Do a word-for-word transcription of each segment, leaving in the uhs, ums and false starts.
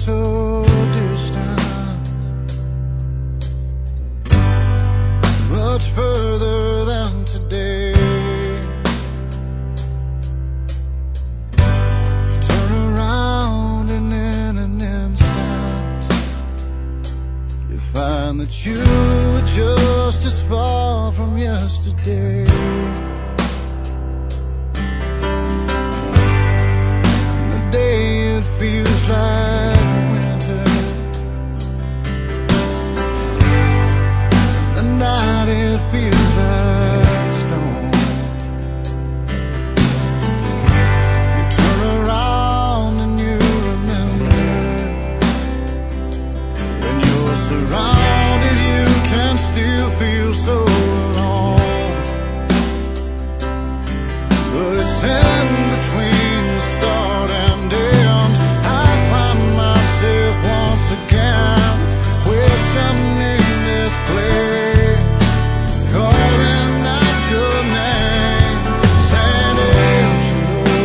so distant, much further than today. You turn around and in an instant you find that you were just as far from yesterday. It feels like winter, the night it feels like storm. You turn around and you remember, when you're surrounded you can still feel so alone. But it's in between the start and end, once again questioning this place, calling out your name, San Angelo.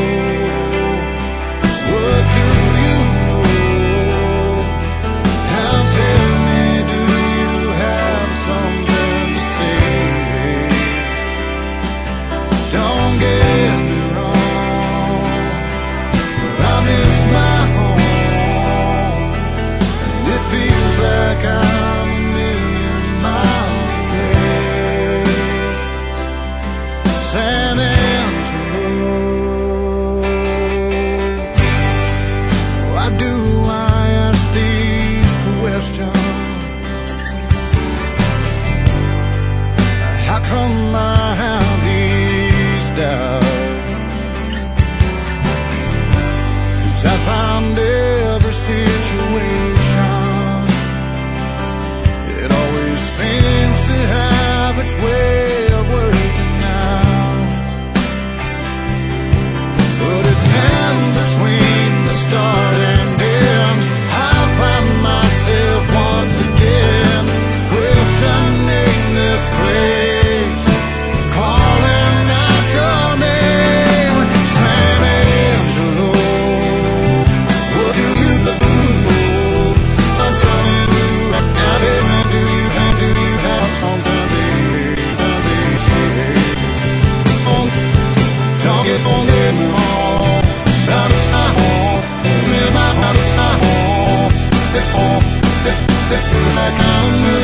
What do you know? Now tell me, do you have something to say? Don't get me wrong, but I miss my home. Feels like I'm a million miles away. San Angelo. Why do I ask these questions? How come I have these doubts? 'Cause I found every situation seems to have its way of working out, but it's in between the start and end I find myself once again questioning this place, calling out your name, San Angelo. What do you know? I'm telling you, I'm telling you, do you have, do you have something to say? Don't, don't get, don't get me wrong, out of sight home, in my out of sight home. This home, this, this feels like I'm